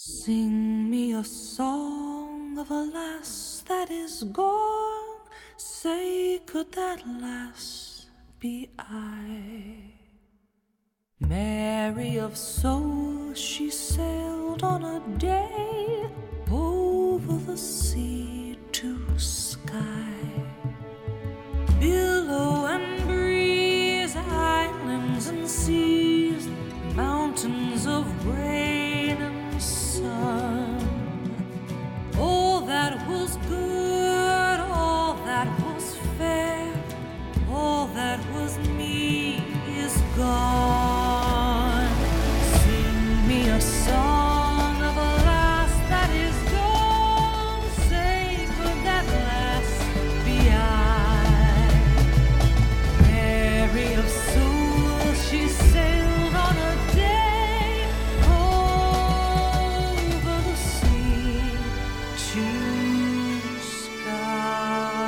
Sing me a song of a lass that is gone. Say, could that lass be I? Mary of soul, she sailed on a day over the sea to sky. Billow and breeze, islands and seas, mountains of rain and sun. All that was good, all that was fair, all that was me is gone. Sing me a song of a lass that is gone. Say, could that lass be I? Mary of soul, she sailed on a day over the sea to sky.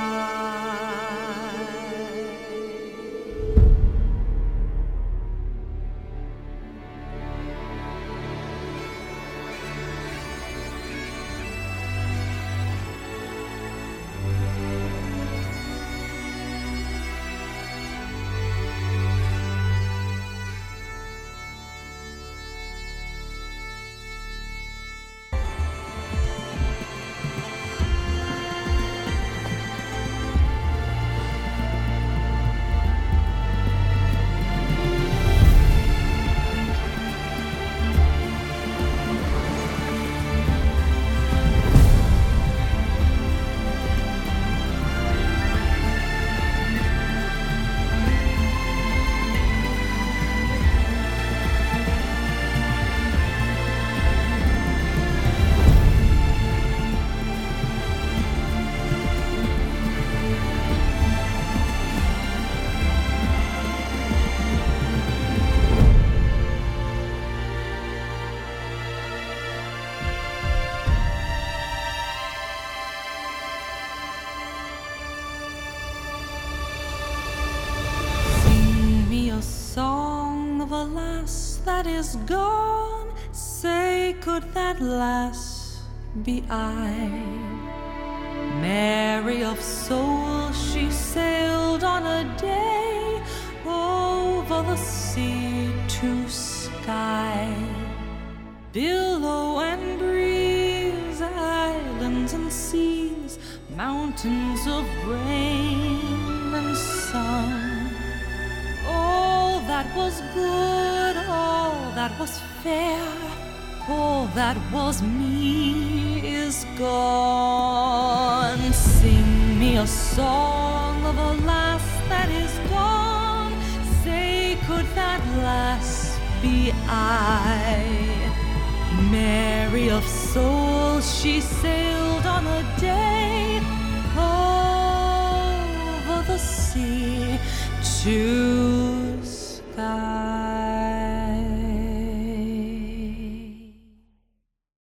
Song of a lass that is gone. Say, could that lass be I? Mary of soul, she sailed on a day over the sea to sky. Billow and breeze, islands and seas, mountains of rain and sun. All that was good, all that was fair, all that was me is gone. Sing me a song of a lass that is gone. Say, could that lass be I? Mary of soul, she sailed on a day over the sea to sky.